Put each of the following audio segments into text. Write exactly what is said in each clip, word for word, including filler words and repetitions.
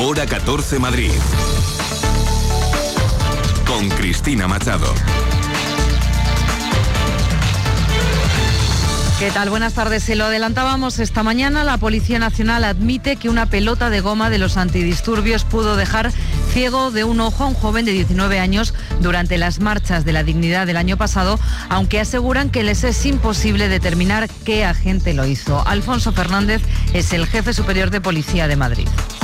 Hora catorce Madrid. Con Cristina Machado. ¿Qué tal? Buenas tardes. Se lo adelantábamos esta mañana. La Policía Nacional admite que una pelota de goma de los antidisturbios pudo dejar ciego de un ojo a un joven de diecinueve años durante las marchas de la dignidad del año pasado, aunque aseguran que les es imposible determinar qué agente lo hizo. Alfonso Fernández es el jefe superior de Policía de Madrid.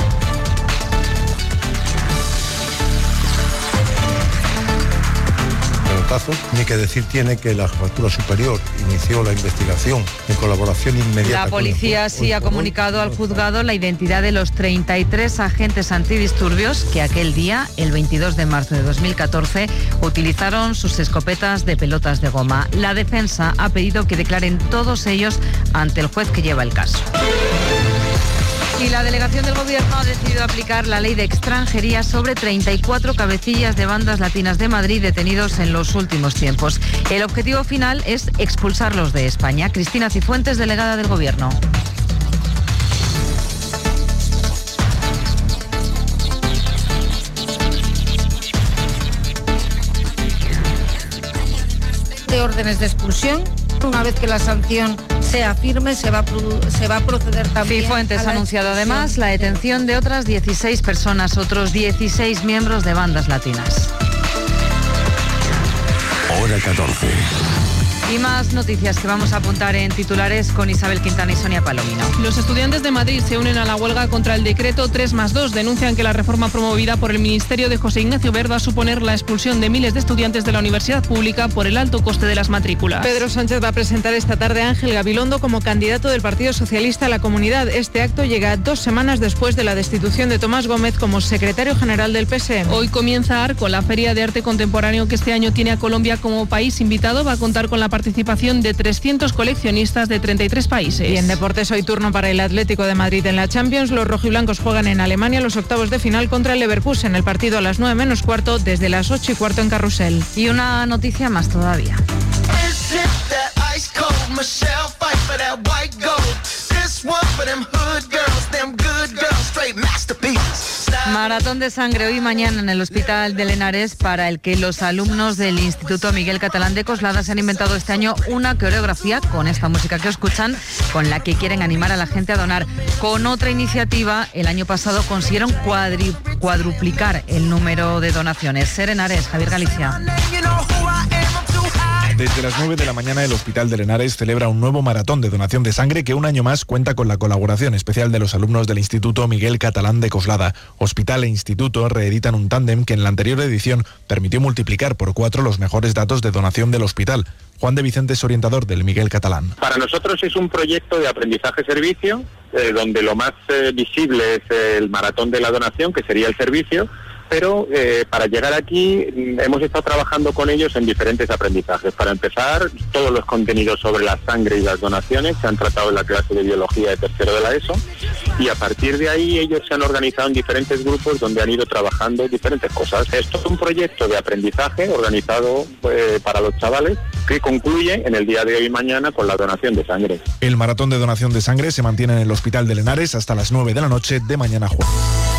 Ni que decir tiene que la Jefatura Superior inició la investigación en colaboración inmediata. La policía sí ha comunicado al juzgado la identidad de los treinta y tres agentes antidisturbios que aquel día, el veintidós de marzo de dos mil catorce, utilizaron sus escopetas de pelotas de goma. La defensa ha pedido que declaren todos ellos ante el juez que lleva el caso. Y la delegación del Gobierno ha decidido aplicar la ley de extranjería sobre treinta y cuatro cabecillas de bandas latinas de Madrid detenidos en los últimos tiempos. El objetivo final es expulsarlos de España. Cristina Cifuentes, delegada del Gobierno. De órdenes de expulsión. Una vez que la sanción sea firme, se va, se va a proceder también. Cifuentes ha anunciado además la detención de otras dieciséis personas, otros dieciséis miembros de bandas latinas. Hora catorce. Y más noticias que vamos a apuntar en titulares con Isabel Quintana y Sonia Palomino. Los estudiantes de Madrid se unen a la huelga contra el decreto tres más dos. Denuncian que la reforma promovida por el Ministerio de José Ignacio Wert va a suponer la expulsión de miles de estudiantes de la universidad pública por el alto coste de las matrículas. Pedro Sánchez va a presentar esta tarde a Ángel Gabilondo como candidato del Partido Socialista a la Comunidad. Este acto llega dos semanas después de la destitución de Tomás Gómez como secretario general del P S E. Hoy comienza Arco, la feria de arte contemporáneo que este año tiene a Colombia como país invitado. Va a contar con la participación de trescientos coleccionistas de treinta y tres países. Y en deportes, hoy turno para el Atlético de Madrid en la Champions. Los rojiblancos juegan en Alemania los octavos de final contra el Leverkusen. El partido a las nueve menos cuarto, desde las ocho y cuarto en Carrusel. Y una noticia más todavía. Maratón de sangre hoy y mañana en el Hospital de Lenares, para el que los alumnos del Instituto Miguel Catalán de Coslada se han inventado este año una coreografía con esta música que escuchan, con la que quieren animar a la gente a donar. Con otra iniciativa, el año pasado consiguieron cuadri, cuadruplicar el número de donaciones. Ser Henares, Javier Galicia. Desde las nueve de la mañana el Hospital de Lenares celebra un nuevo maratón de donación de sangre que un año más cuenta con la colaboración especial de los alumnos del Instituto Miguel Catalán de Coslada. Hospital e instituto reeditan un tándem que en la anterior edición permitió multiplicar por cuatro los mejores datos de donación del hospital. Juan de Vicente es orientador del Miguel Catalán. Para nosotros es un proyecto de aprendizaje-servicio, eh, donde lo más eh, visible es el maratón de la donación, que sería el servicio, pero eh, para llegar aquí hemos estado trabajando con ellos en diferentes aprendizajes. Para empezar, todos los contenidos sobre la sangre y las donaciones se han tratado en la clase de biología de tercero de la ESO, y a partir de ahí ellos se han organizado en diferentes grupos donde han ido trabajando diferentes cosas. Esto es un proyecto de aprendizaje organizado eh, para los chavales, que concluye en el día de hoy y mañana con la donación de sangre. El maratón de donación de sangre se mantiene en el Hospital de Lenares hasta las nueve de la noche de mañana jueves.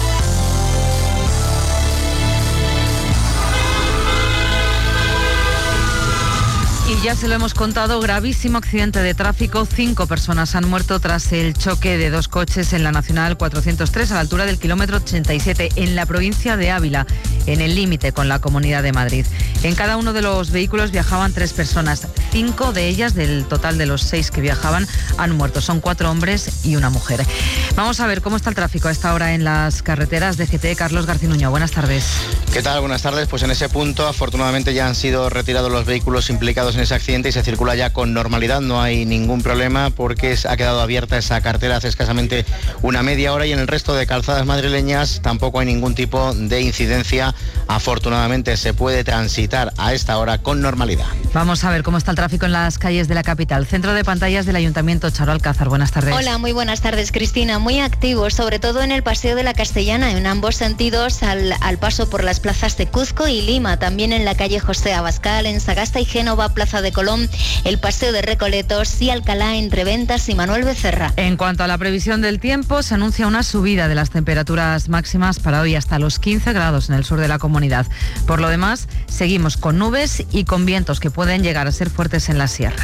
Y ya se lo hemos contado, gravísimo accidente de tráfico. Cinco personas han muerto tras el choque de dos coches en la Nacional cuatrocientos tres a la altura del kilómetro ochenta y siete en la provincia de Ávila, en el límite con la Comunidad de Madrid. En cada uno de los vehículos viajaban tres personas. Cinco de ellas, del total de los seis que viajaban, han muerto. Son cuatro hombres y una mujer. Vamos a ver cómo está el tráfico a esta hora en las carreteras de G T. Carlos Garcinuño, buenas tardes. ¿Qué tal? Buenas tardes. Pues en ese punto, afortunadamente, ya han sido retirados los vehículos implicados en ese accidente y se circula ya con normalidad. No hay ningún problema porque ha quedado abierta esa carretera hace escasamente una media hora, y en el resto de calzadas madrileñas tampoco hay ningún tipo de incidencia afortunadamente se puede transitar a esta hora con normalidad. Vamos a ver cómo está el tráfico en las calles de la capital. Centro de pantallas del Ayuntamiento, Charo Alcázar. Buenas tardes. Hola, muy buenas tardes, Cristina. Muy activo, sobre todo en el Paseo de la Castellana, en ambos sentidos, al, al paso por las plazas de Cuzco y Lima. También en la calle José Abascal, en Sagasta y Génova, Plaza de Colón, el Paseo de Recoletos y Alcalá, entre Ventas y Manuel Becerra. En cuanto a la previsión del tiempo, se anuncia una subida de las temperaturas máximas para hoy hasta los quince grados en el sur de la comunidad. Por lo demás, seguimos con nubes y con vientos que pueden llegar a ser fuertes en la sierra.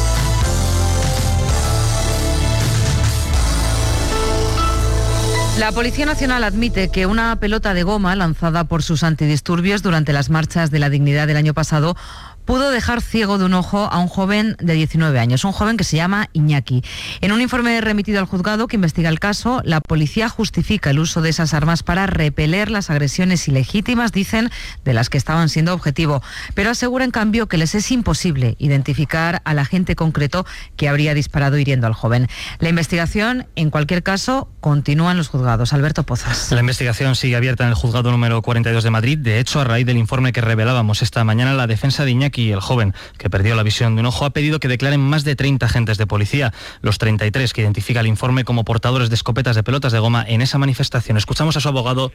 La Policía Nacional admite que una pelota de goma lanzada por sus antidisturbios durante las marchas de la dignidad del año pasado pudo dejar ciego de un ojo a un joven de diecinueve años, un joven que se llama Iñaki. En un informe remitido al juzgado que investiga el caso, la policía justifica el uso de esas armas para repeler las agresiones ilegítimas, dicen, de las que estaban siendo objetivo, pero asegura en cambio que les es imposible identificar al agente concreto que habría disparado hiriendo al joven. La investigación, en cualquier caso, continúa en los juzgados. Alberto Pozas. La investigación sigue abierta en el juzgado número cuarenta y dos de Madrid. De hecho, a raíz del informe que revelábamos esta mañana, la defensa de Iñaki y el joven, que perdió la visión de un ojo, ha pedido que declaren más de treinta agentes de policía, los treinta y tres que identifica el informe como portadores de escopetas de pelotas de goma en esa manifestación. Escuchamos a su abogado.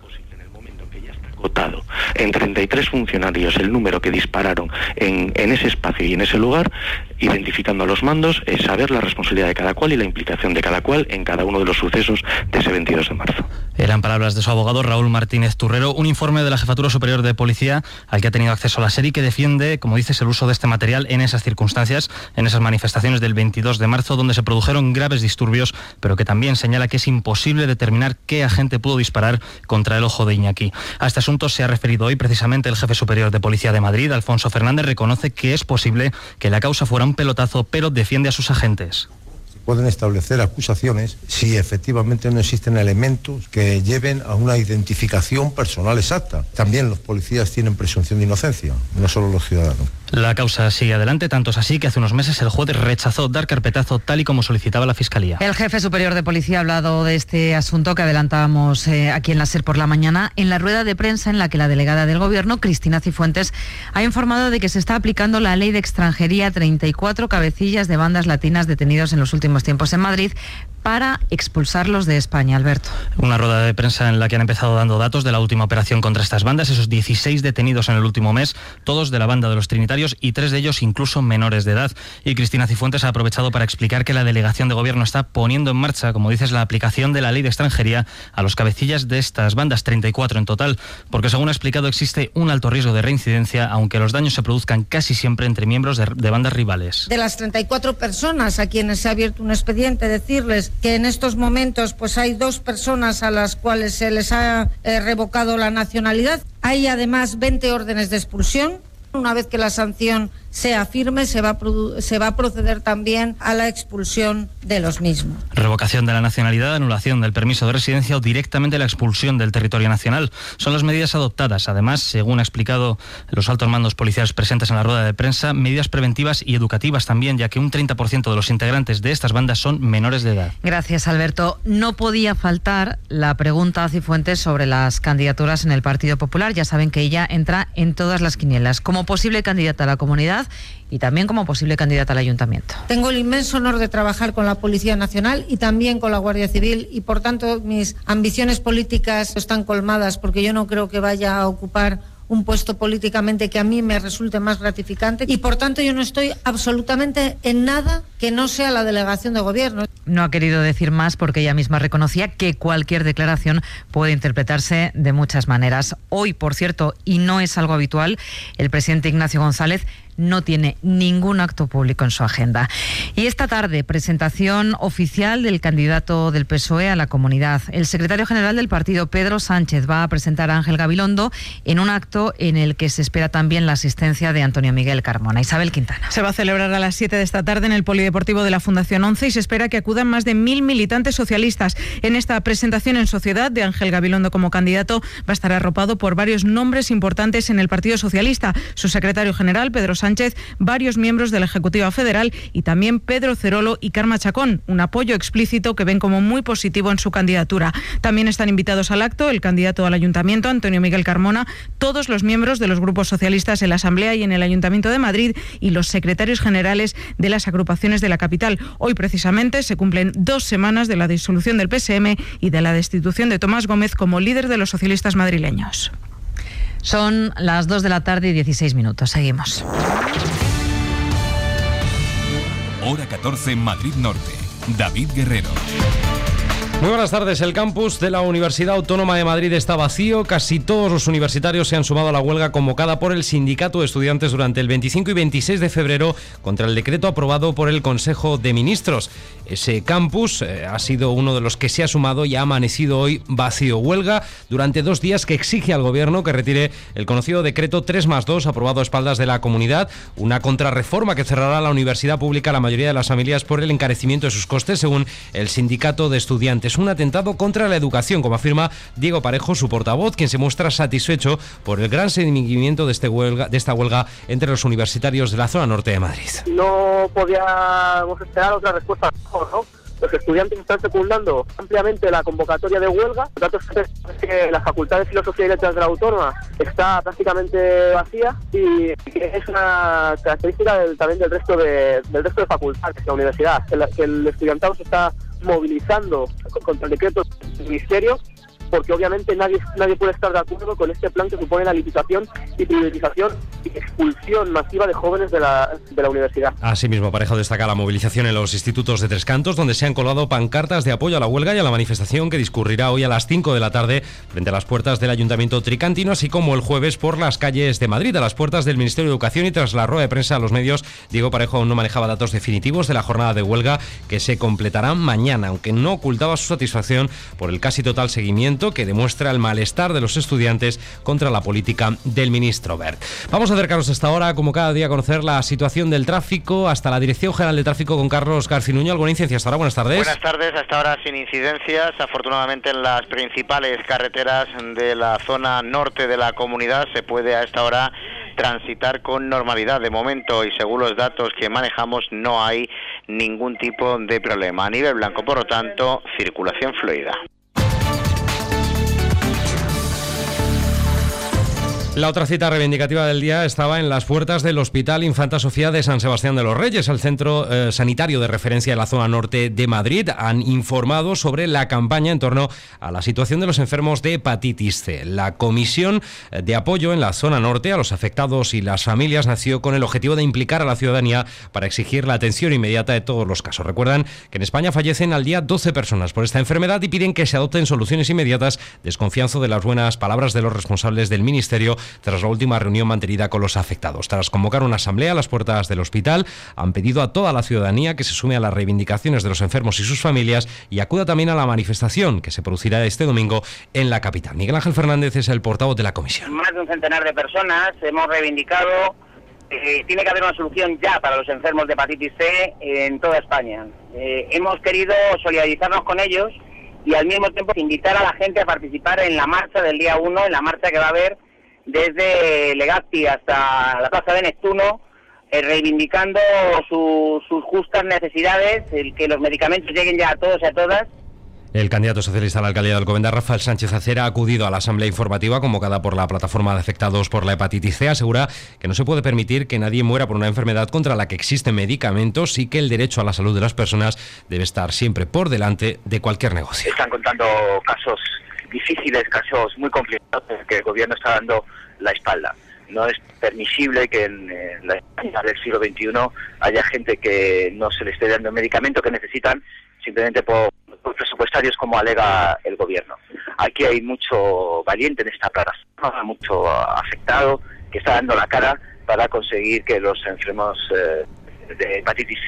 En treinta y tres funcionarios, el número que dispararon en, en ese espacio y en ese lugar, identificando a los mandos, es saber la responsabilidad de cada cual y la implicación de cada cual en cada uno de los sucesos de ese veintidós de marzo. Eran palabras de su abogado Raúl Martínez Turrero, un informe de la Jefatura Superior de Policía al que ha tenido acceso la SER y que defiende, como dices, el uso de este material en esas circunstancias, en esas manifestaciones del veintidós de marzo, donde se produjeron graves disturbios, pero que también señala que es imposible determinar qué agente pudo disparar contra el ojo de Iñaki. A este asunto se ha referido hoy precisamente el jefe superior de Policía de Madrid, Alfonso Fernández. Reconoce que es posible que la causa fuera un pelotazo, pero defiende a sus agentes. Pueden establecer acusaciones si efectivamente no existen elementos que lleven a una identificación personal exacta. También los policías tienen presunción de inocencia, no solo los ciudadanos. La causa sigue adelante, tanto es así que hace unos meses el juez rechazó dar carpetazo tal y como solicitaba la Fiscalía. El jefe superior de Policía ha hablado de este asunto que adelantábamos eh, aquí en la SER por la mañana, en la rueda de prensa en la que la delegada del Gobierno, Cristina Cifuentes, ha informado de que se está aplicando la ley de extranjería a treinta y cuatro cabecillas de bandas latinas detenidos en los últimos tiempos en Madrid para expulsarlos de España. Alberto. Una rueda de prensa en la que han empezado dando datos de la última operación contra estas bandas, esos dieciséis detenidos en el último mes, todos de la banda de los Trinitarios y tres de ellos incluso menores de edad. Y Cristina Cifuentes ha aprovechado para explicar que la delegación de Gobierno está poniendo en marcha, como dices, la aplicación de la ley de extranjería a los cabecillas de estas bandas, treinta y cuatro en total, porque según ha explicado existe un alto riesgo de reincidencia, aunque los daños se produzcan casi siempre entre miembros de, de bandas rivales. De las treinta y cuatro personas a quienes se ha abierto un expediente, decirles que en estos momentos pues hay dos personas a las cuales se les ha eh, revocado la nacionalidad. Hay además veinte órdenes de expulsión. Una vez que la sanción sea firme, se va, a produ- se va a proceder también a la expulsión de los mismos. Revocación de la nacionalidad, anulación del permiso de residencia o directamente la expulsión del territorio nacional. Son las medidas adoptadas. Además, según ha explicado los altos mandos policiales presentes en la rueda de prensa, medidas preventivas y educativas también, ya que un treinta por ciento de los integrantes de estas bandas son menores de edad. Gracias, Alberto. No podía faltar la pregunta a Cifuentes sobre las candidaturas en el Partido Popular. Ya saben que ella entra en todas las quinielas, como posible candidata a la comunidad y también como posible candidata al ayuntamiento. Tengo el inmenso honor de trabajar con la Policía Nacional y también con la Guardia Civil y por tanto mis ambiciones políticas están colmadas porque yo no creo que vaya a ocupar un puesto políticamente que a mí me resulte más gratificante y por tanto yo no estoy absolutamente en nada que no sea la delegación de Gobierno. No ha querido decir más porque ella misma reconocía que cualquier declaración puede interpretarse de muchas maneras. Hoy, por cierto, y no es algo habitual, el presidente Ignacio González no tiene ningún acto público en su agenda. Y esta tarde, presentación oficial del candidato del P S O E a la comunidad. El secretario general del partido, Pedro Sánchez, va a presentar a Ángel Gabilondo en un acto en el que se espera también la asistencia de Antonio Miguel Carmona. Isabel Quintana. Se va a celebrar a las siete de esta tarde en el Polideportivo de la Fundación once y se espera que acudan más de mil militantes socialistas. En esta presentación en sociedad de Ángel Gabilondo como candidato va a estar arropado por varios nombres importantes en el Partido Socialista. Su secretario general, Pedro Sánchez, Sánchez, varios miembros de la Ejecutiva Federal y también Pedro Cerolo y Carme Chacón, un apoyo explícito que ven como muy positivo en su candidatura. También están invitados al acto el candidato al Ayuntamiento, Antonio Miguel Carmona, todos los miembros de los grupos socialistas en la Asamblea y en el Ayuntamiento de Madrid y los secretarios generales de las agrupaciones de la capital. Hoy precisamente se cumplen dos semanas de la disolución del P S M y de la destitución de Tomás Gómez como líder de los socialistas madrileños. Son las dos de la tarde y dieciséis minutos. Seguimos. Hora catorce en Madrid Norte. David Guerrero. Muy buenas tardes. El campus de la Universidad Autónoma de Madrid está vacío. Casi todos los universitarios se han sumado a la huelga convocada por el Sindicato de Estudiantes durante el veinticinco y veintiséis de febrero contra el decreto aprobado por el Consejo de Ministros. Ese campus eh, ha sido uno de los que se ha sumado y ha amanecido hoy vacío. Huelga durante dos días que exige al Gobierno que retire el conocido decreto tres más dos aprobado a espaldas de la comunidad, una contrarreforma que cerrará la universidad pública a la mayoría de las familias por el encarecimiento de sus costes, según el Sindicato de Estudiantes. Es un atentado contra la educación, como afirma Diego Parejo, su portavoz, quien se muestra satisfecho por el gran seguimiento de, este huelga, de esta huelga entre los universitarios de la zona norte de Madrid. No podíamos esperar otra respuesta mejor, ¿no? Los estudiantes están secundando ampliamente la convocatoria de huelga. Los datos es que la Facultad de Filosofía y Letras de la Autónoma está prácticamente vacía y es una característica del, también del resto de, del resto de facultades de la universidad, que, la, que el estudiantado se está movilizando contra el decreto del Ministerio, porque obviamente nadie nadie puede estar de acuerdo con este plan que supone la limitación y privatización y expulsión masiva de jóvenes de la, de la universidad. Asimismo, Parejo destaca la movilización en los institutos de Tres Cantos, donde se han colgado pancartas de apoyo a la huelga y a la manifestación que discurrirá hoy a las cinco de la tarde frente a las puertas del Ayuntamiento tricantino, así como el jueves por las calles de Madrid, a las puertas del Ministerio de Educación. Y tras la rueda de prensa a los medios, Diego Parejo aún no manejaba datos definitivos de la jornada de huelga que se completará mañana, aunque no ocultaba su satisfacción por el casi total seguimiento que demuestra el malestar de los estudiantes contra la política del ministro Wert. Vamos a acercarnos hasta ahora, como cada día, a conocer la situación del tráfico hasta la Dirección General de Tráfico con Carlos Garcinuño. ¿Alguna incidencia hasta ahora? Buenas tardes. Buenas tardes, hasta ahora sin incidencias. Afortunadamente en las principales carreteras de la zona norte de la comunidad se puede a esta hora transitar con normalidad. De momento, y según los datos que manejamos, no hay ningún tipo de problema. A nivel blanco, por lo tanto, circulación fluida. La otra cita reivindicativa del día estaba en las puertas del Hospital Infanta Sofía de San Sebastián de los Reyes. El centro eh, sanitario de referencia de la zona norte de Madrid han informado sobre la campaña en torno a la situación de los enfermos de hepatitis C. La comisión de apoyo en la zona norte a los afectados y las familias nació con el objetivo de implicar a la ciudadanía para exigir la atención inmediata de todos los casos. Recuerdan que en España fallecen al día doce personas por esta enfermedad y piden que se adopten soluciones inmediatas, desconfianza de las buenas palabras de los responsables del Ministerio tras la última reunión mantenida con los afectados. Tras convocar una asamblea a las puertas del hospital, han pedido a toda la ciudadanía que se sume a las reivindicaciones de los enfermos y sus familias y acuda también a la manifestación que se producirá este domingo en la capital. Miguel Ángel Fernández es el portavoz de la comisión. Más de un centenar de personas hemos reivindicado que eh, tiene que haber una solución ya para los enfermos de hepatitis C en toda España. Eh, hemos querido solidarizarnos con ellos y al mismo tiempo invitar a la gente a participar en la marcha del día uno, en la marcha que va a haber desde Legazpi hasta la Plaza de Neptuno, eh, reivindicando su, sus justas necesidades, el que los medicamentos lleguen ya a todos y a todas. El candidato socialista a la alcaldía de Alcobendas, Rafael Sánchez Acera, ha acudido a la asamblea informativa convocada por la plataforma de afectados por la hepatitis C. Asegura que no se puede permitir que nadie muera por una enfermedad contra la que existen medicamentos y que el derecho a la salud de las personas debe estar siempre por delante de cualquier negocio. Están contando casos difíciles, casos muy complicados que el gobierno está dando la espalda. No es permisible que en, en la España del siglo veintiuno haya gente que no se le esté dando el medicamento que necesitan simplemente por, por presupuestarios, como alega el gobierno. Aquí hay mucho valiente en esta plataforma, mucho afectado que está dando la cara para conseguir que los enfermos eh, de hepatitis C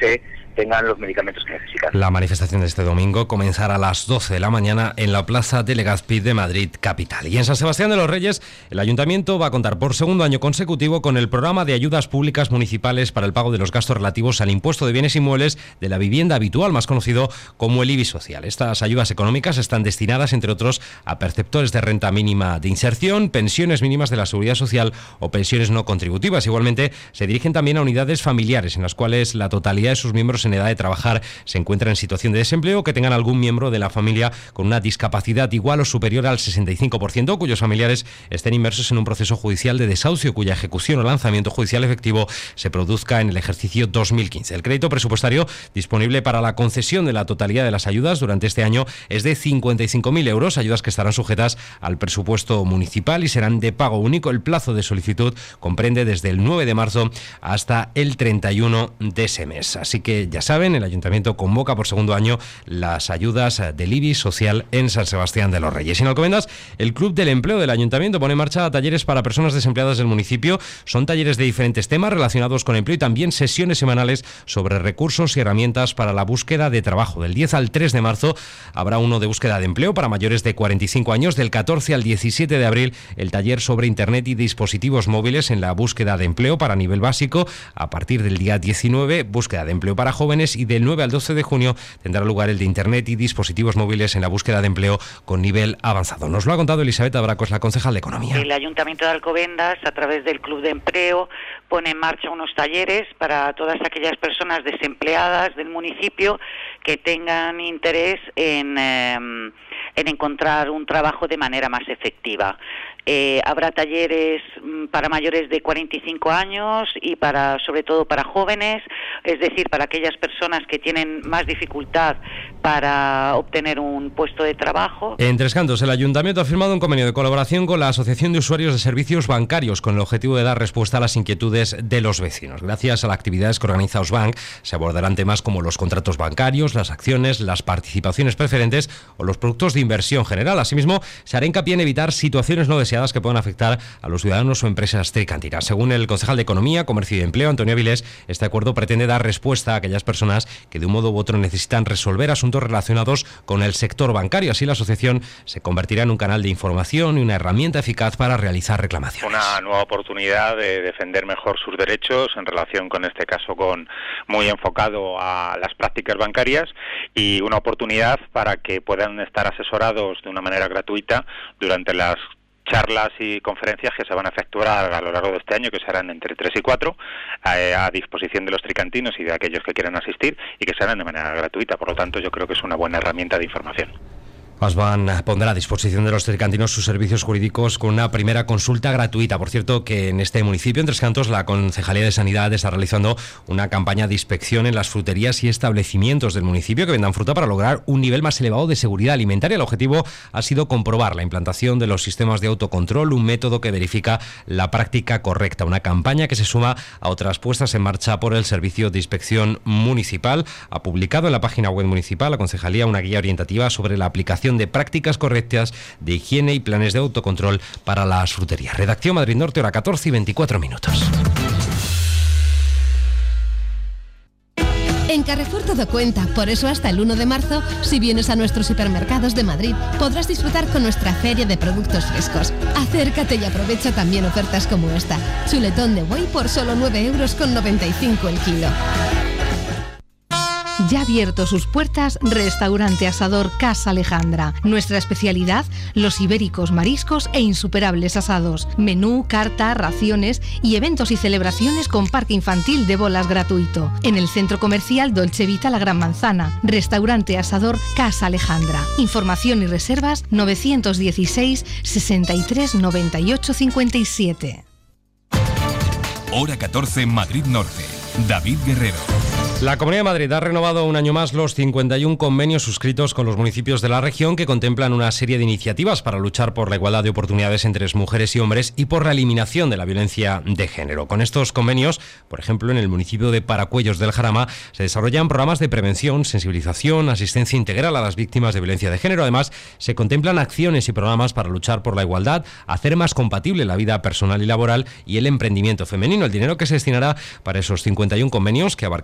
tengan los medicamentos que necesitan. La manifestación de este domingo comenzará a las doce de la mañana en la Plaza de Legazpi de Madrid capital. Y en San Sebastián de los Reyes, el Ayuntamiento va a contar por segundo año consecutivo con el programa de ayudas públicas municipales para el pago de los gastos relativos al impuesto de bienes inmuebles de la vivienda habitual, más conocido como el I B I social. Estas ayudas económicas están destinadas, entre otros, a perceptores de renta mínima de inserción, pensiones mínimas de la Seguridad Social o pensiones no contributivas. Igualmente, se dirigen también a unidades familiares en las cuales la totalidad de sus miembros en edad de trabajar se encuentran en situación de desempleo o que tengan algún miembro de la familia con una discapacidad igual o superior al sesenta y cinco por ciento, cuyos familiares estén inmersos en un proceso judicial de desahucio cuya ejecución o lanzamiento judicial efectivo se produzca en el ejercicio dos mil quince. El crédito presupuestario disponible para la concesión de la totalidad de las ayudas durante este año es de cincuenta y cinco mil euros, ayudas que estarán sujetas al presupuesto municipal y serán de pago único. El plazo de solicitud comprende desde el nueve de marzo hasta el treinta y uno de ese mes. Así que ya saben, el Ayuntamiento convoca por segundo año las ayudas del I B I social en San Sebastián de los Reyes. Y en Alcobendas, el Club del Empleo del Ayuntamiento pone en marcha talleres para personas desempleadas del municipio. Son talleres de diferentes temas relacionados con empleo y también sesiones semanales sobre recursos y herramientas para la búsqueda de trabajo. Del diez al tres de marzo habrá uno de búsqueda de empleo para mayores de cuarenta y cinco años. Del catorce al diecisiete de abril, el taller sobre Internet y dispositivos móviles en la búsqueda de empleo para nivel básico. A partir del día diecinueve, búsqueda de empleo para jóvenes, y del nueve al doce de junio tendrá lugar el de Internet y dispositivos móviles en la búsqueda de empleo con nivel avanzado. Nos lo ha contado Elisabet Abracos, la concejal de Economía. El Ayuntamiento de Alcobendas, a través del Club de Empleo, pone en marcha unos talleres para todas aquellas personas desempleadas del municipio que tengan interés en, eh, en encontrar un trabajo de manera más efectiva. Eh, habrá talleres para mayores de cuarenta y cinco años y para, sobre todo para jóvenes, es decir, para aquellas personas que tienen más dificultad para obtener un puesto de trabajo. En Tres Cantos, el Ayuntamiento ha firmado un convenio de colaboración con la Asociación de Usuarios de Servicios Bancarios con el objetivo de dar respuesta a las inquietudes de los vecinos. Gracias a las actividades que organiza Ausbank, se abordarán temas como los contratos bancarios, las acciones, las participaciones preferentes o los productos de inversión general. Asimismo, se hará hincapié en evitar situaciones no deseadas que puedan afectar a los ciudadanos o empresas tricantinas. Según el concejal de Economía, Comercio y Empleo, Antonio Avilés, este acuerdo pretende dar respuesta a aquellas personas que de un modo u otro necesitan resolver asuntos relacionados con el sector bancario. Así, la asociación se convertirá en un canal de información y una herramienta eficaz para realizar reclamaciones. Una nueva oportunidad de defender mejor sus derechos en relación con este caso con muy enfocado a las prácticas bancarias, y una oportunidad para que puedan estar asesorados de una manera gratuita durante las charlas y conferencias que se van a efectuar a lo largo de este año, que serán entre tres y cuatro, a, a disposición de los tricantinos y de aquellos que quieran asistir, y que serán de manera gratuita. Por lo tanto, yo creo que es una buena herramienta de información. Ausbank pondrá a disposición de los tricantinos sus servicios jurídicos con una primera consulta gratuita. Por cierto, que en este municipio, en Tres Cantos, la Concejalía de Sanidad está realizando una campaña de inspección en las fruterías y establecimientos del municipio que vendan fruta para lograr un nivel más elevado de seguridad alimentaria. El objetivo ha sido comprobar la implantación de los sistemas de autocontrol, un método que verifica la práctica correcta. Una campaña que se suma a otras puestas en marcha por el Servicio de Inspección Municipal. Ha publicado en la página web municipal la Concejalía una guía orientativa sobre la aplicación de prácticas correctas de higiene y planes de autocontrol para las fruterías. Redacción Madrid Norte, hora catorce y veinticuatro minutos. En Carrefour todo cuenta, por eso hasta el uno de marzo, si vienes a nuestros hipermercados de Madrid, podrás disfrutar con nuestra feria de productos frescos. Acércate y aprovecha también ofertas como esta. Chuletón de buey por solo nueve euros con noventa y cinco el kilo. Ya ha abierto sus puertas Restaurante Asador Casa Alejandra. Nuestra especialidad, los ibéricos, mariscos e insuperables asados. Menú, carta, raciones y eventos y celebraciones con parque infantil de bolas gratuito. En el centro comercial Dolce Vita La Gran Manzana. Restaurante Asador Casa Alejandra. Información y reservas nueve uno seis, sesenta y tres, noventa y ocho, cincuenta y siete. Hora catorce, Madrid Norte. David Guerrero. La Comunidad de Madrid ha renovado un año más los cincuenta y uno convenios suscritos con los municipios de la región que contemplan una serie de iniciativas para luchar por la igualdad de oportunidades entre mujeres y hombres y por la eliminación de la violencia de género. Con estos convenios, por ejemplo, en el municipio de Paracuellos del Jarama, se desarrollan programas de prevención, sensibilización, asistencia integral a las víctimas de violencia de género. Además, se contemplan acciones y programas para luchar por la igualdad, hacer más compatible la vida personal y laboral y el emprendimiento femenino. El dinero que se destinará para esos cincuenta y uno convenios, que abarcarán los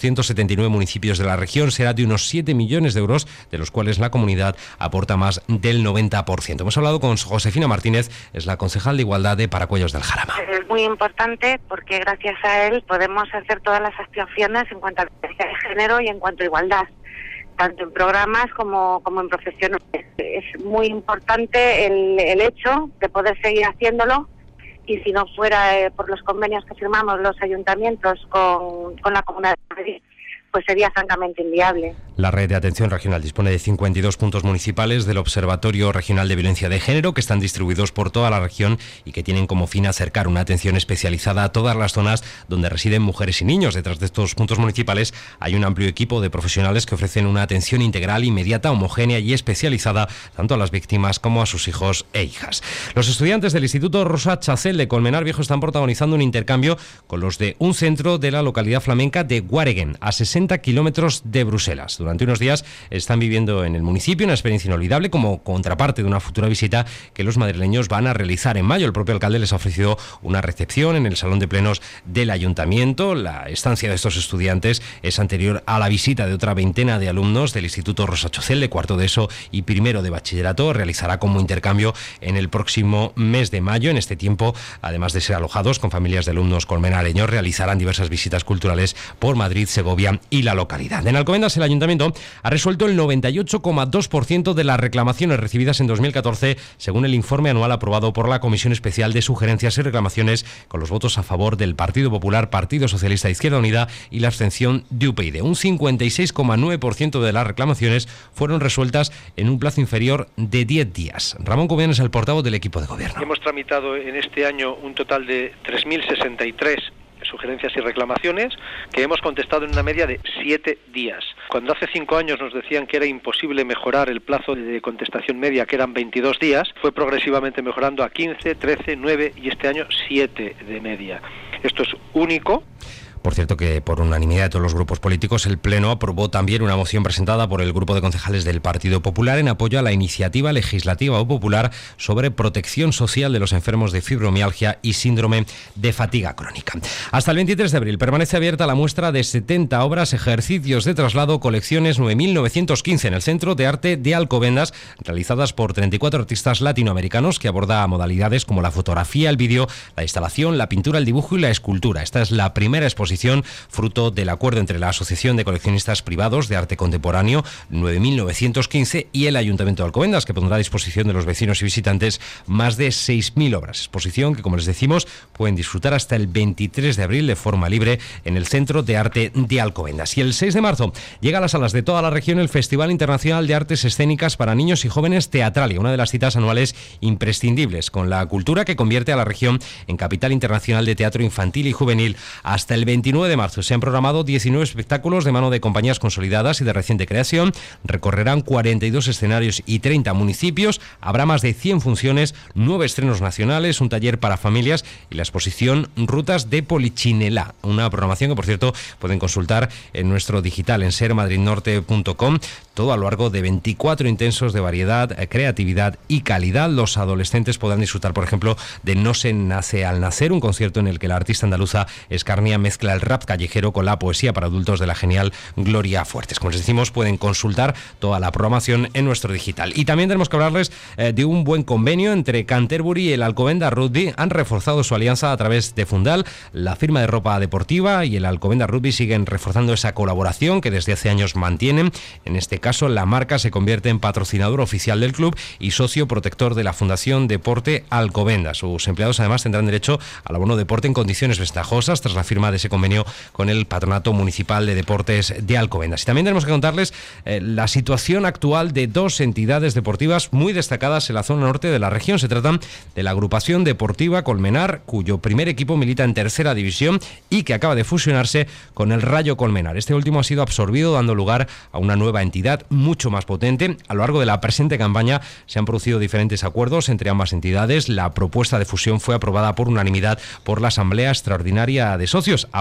ciento setenta y nueve municipios de la región será de unos siete millones de euros, de los cuales la comunidad aporta más del noventa por ciento. Hemos hablado con Josefina Martínez, es la concejal de Igualdad de Paracuellos del Jarama. Es muy importante porque gracias a él podemos hacer todas las actuaciones en cuanto a violencia de género y en cuanto a igualdad, tanto en programas como, como en profesiones. Es muy importante el, el hecho de poder seguir haciéndolo, y si no fuera eh, por los convenios que firmamos los ayuntamientos con, con la Comunidad de Madrid, pues sería francamente inviable. La Red de Atención Regional dispone de cincuenta y dos puntos municipales del Observatorio Regional de Violencia de Género, que están distribuidos por toda la región y que tienen como fin acercar una atención especializada a todas las zonas donde residen mujeres y niños. Detrás de estos puntos municipales hay un amplio equipo de profesionales que ofrecen una atención integral, inmediata, homogénea y especializada tanto a las víctimas como a sus hijos e hijas. Los estudiantes del Instituto Rosa Chacel de Colmenar Viejo están protagonizando un intercambio con los de un centro de la localidad flamenca de Guareguen, a sesenta kilómetros de Bruselas. Durante unos días están viviendo en el municipio una experiencia inolvidable como contraparte de una futura visita que los madrileños van a realizar en mayo. El propio alcalde les ha ofrecido una recepción en el Salón de Plenos del Ayuntamiento. La estancia de estos estudiantes es anterior a la visita de otra veintena de alumnos del Instituto Rosa Chacel de cuarto de ESO y primero de bachillerato. Realizará como intercambio en el próximo mes de mayo. En este tiempo, además de ser alojados con familias de alumnos colmenareños, realizarán diversas visitas culturales por Madrid, Segovia y la localidad. En Alcobendas, el Ayuntamiento ha resuelto el noventa y ocho coma dos por ciento de las reclamaciones recibidas en dos mil catorce, según el informe anual aprobado por la Comisión Especial de Sugerencias y Reclamaciones, con los votos a favor del Partido Popular, Partido Socialista, Izquierda Unida y la abstención de U P YD. Un cincuenta y seis coma nueve por ciento de las reclamaciones fueron resueltas en un plazo inferior de diez días. Ramón Cubián es el portavoz del equipo de gobierno. Hemos tramitado en este año un total de tres mil sesenta y tres sugerencias y reclamaciones que hemos contestado en una media de siete días. Cuando hace cinco años nos decían que era imposible mejorar el plazo de contestación media, que eran veintidós días, fue progresivamente mejorando a quince, trece, nueve y este año siete de media. Esto es único. Por cierto que por unanimidad de todos los grupos políticos, el Pleno aprobó también una moción presentada por el grupo de concejales del Partido Popular en apoyo a la iniciativa legislativa popular sobre protección social de los enfermos de fibromialgia y síndrome de fatiga crónica. Hasta el veintitrés de abril permanece abierta la muestra de setenta obras, ejercicios de traslado, colecciones nueve mil novecientos quince en el Centro de Arte de Alcobendas, realizadas por treinta y cuatro artistas latinoamericanos, que aborda modalidades como la fotografía, el vídeo, la instalación, la pintura, el dibujo y la escultura. Esta es la primera exposición fruto del acuerdo entre la Asociación de Coleccionistas Privados de Arte Contemporáneo nueve mil novecientos quince y el Ayuntamiento de Alcobendas, que pondrá a disposición de los vecinos y visitantes más de seis mil obras. Exposición que, como les decimos, pueden disfrutar hasta el veintitrés de abril de forma libre en el Centro de Arte de Alcobendas. Y el seis de marzo llega a las salas de toda la región el Festival Internacional de Artes Escénicas para Niños y Jóvenes Teatralia, una de las citas anuales imprescindibles con la cultura que convierte a la región en capital internacional de teatro infantil y juvenil. Hasta el veintinueve de marzo se han programado diecinueve espectáculos de mano de compañías consolidadas y de reciente creación. Recorrerán cuarenta y dos escenarios y treinta municipios. Habrá más de cien funciones, nueve estrenos nacionales, un taller para familias y la exposición Rutas de Polichinela. Una programación que, por cierto, pueden consultar en nuestro digital en ser madrid norte punto com. Todo a lo largo de veinticuatro intensos de variedad, creatividad y calidad. Los adolescentes podrán disfrutar, por ejemplo, de No se nace al nacer, un concierto en el que la artista andaluza Escarnia mezcla el rap callejero con la poesía para adultos de la genial Gloria Fuertes. Como les decimos, pueden consultar toda la programación en nuestro digital. Y también tenemos que hablarles eh, de un buen convenio entre Canterbury y el Alcobendas Rugby. Han reforzado su alianza a través de Fundal. La firma de ropa deportiva y el Alcobendas Rugby siguen reforzando esa colaboración que desde hace años mantienen. En este caso, la marca se convierte en patrocinador oficial del club y socio protector de la Fundación Deporte Alcobendas. Sus empleados además tendrán derecho al abono deporte en condiciones ventajosas tras la firma de ese convenio con el Patronato Municipal de Deportes de Alcobendas. Y también tenemos que contarles eh, la situación actual de dos entidades deportivas muy destacadas en la zona norte de la región. Se tratan de la Agrupación Deportiva Colmenar, cuyo primer equipo milita en tercera división y que acaba de fusionarse con el Rayo Colmenar. Este último ha sido absorbido, dando lugar a una nueva entidad mucho más potente. A lo largo de la presente campaña se han producido diferentes acuerdos entre ambas entidades. La propuesta de fusión fue aprobada por unanimidad por la Asamblea Extraordinaria de Socios. A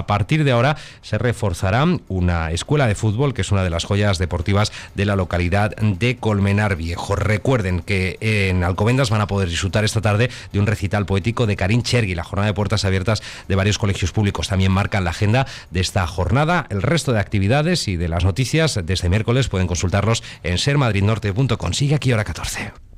A partir de ahora se reforzará una escuela de fútbol que es una de las joyas deportivas de la localidad de Colmenar Viejo. Recuerden que en Alcobendas van a poder disfrutar esta tarde de un recital poético de Karin Chergui. La jornada de puertas abiertas de varios colegios públicos también marcan la agenda de esta jornada. El resto de actividades y de las noticias de este miércoles pueden consultarlos en ser madrid norte punto com. Sigue aquí Hora catorce.